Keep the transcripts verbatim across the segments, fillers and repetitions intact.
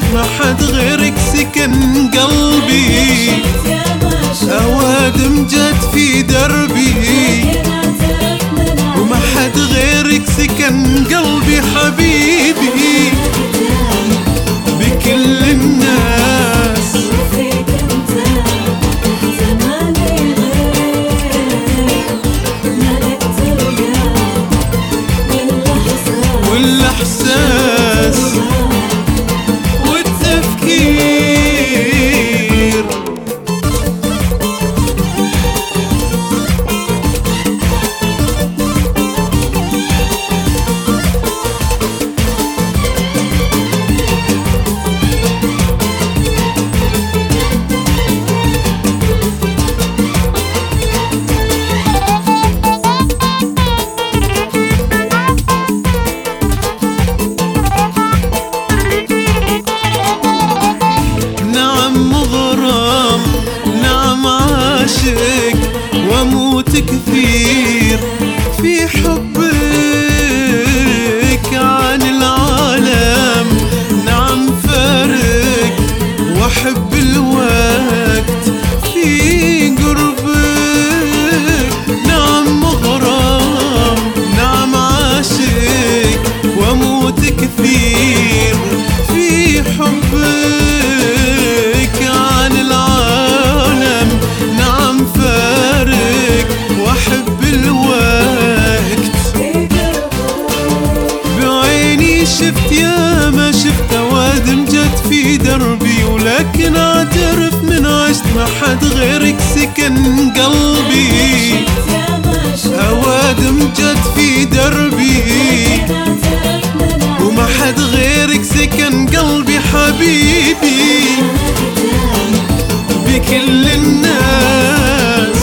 ما حد غيرك سكن قلبي، أوادم جت في دربي وما حد غيرك سكن قلبي حبيبي بكل الناس. والإحساس والتفكير واموت كثير في حبك عن العالم. نعم فارق واحب الوقت في قربك. نعم مغرم نعم عاشق واموت كثير في حبك عن العالم. نعم فارق واحب الوقت بعيني. شفت يا ما شفت اوادم جت في دربي، ولكن اعترف من عشت ما حد غيرك سكن قلبي. اوادم جت في دربي وما حد غيرك سكن قلبي حبيبي بكل الناس.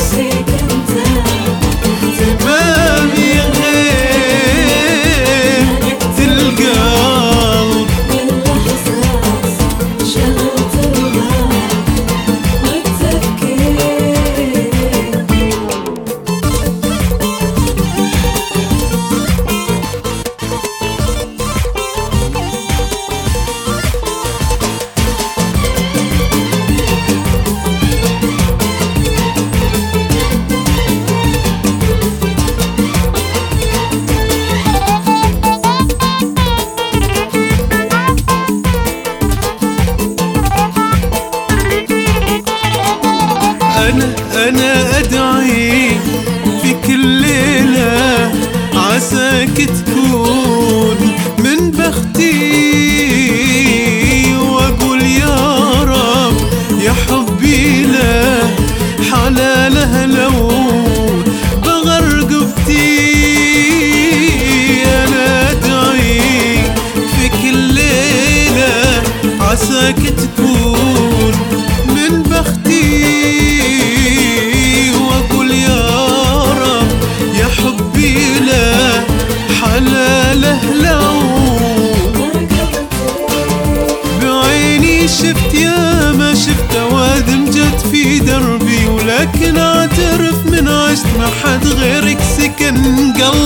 أنا أنا أدعي في كل ليلة عساك تكون من بختي، وأقول يا رب يا حبي له حلاله لو بغرقبتي. أنا أدعي في كل ليلة عساك تكون من بختي، حلاله لو بعيني. شفت يا ما شفت اوادم جت في دربي، ولكن اعترف من عشت ما حد غيرك سكن قلبي.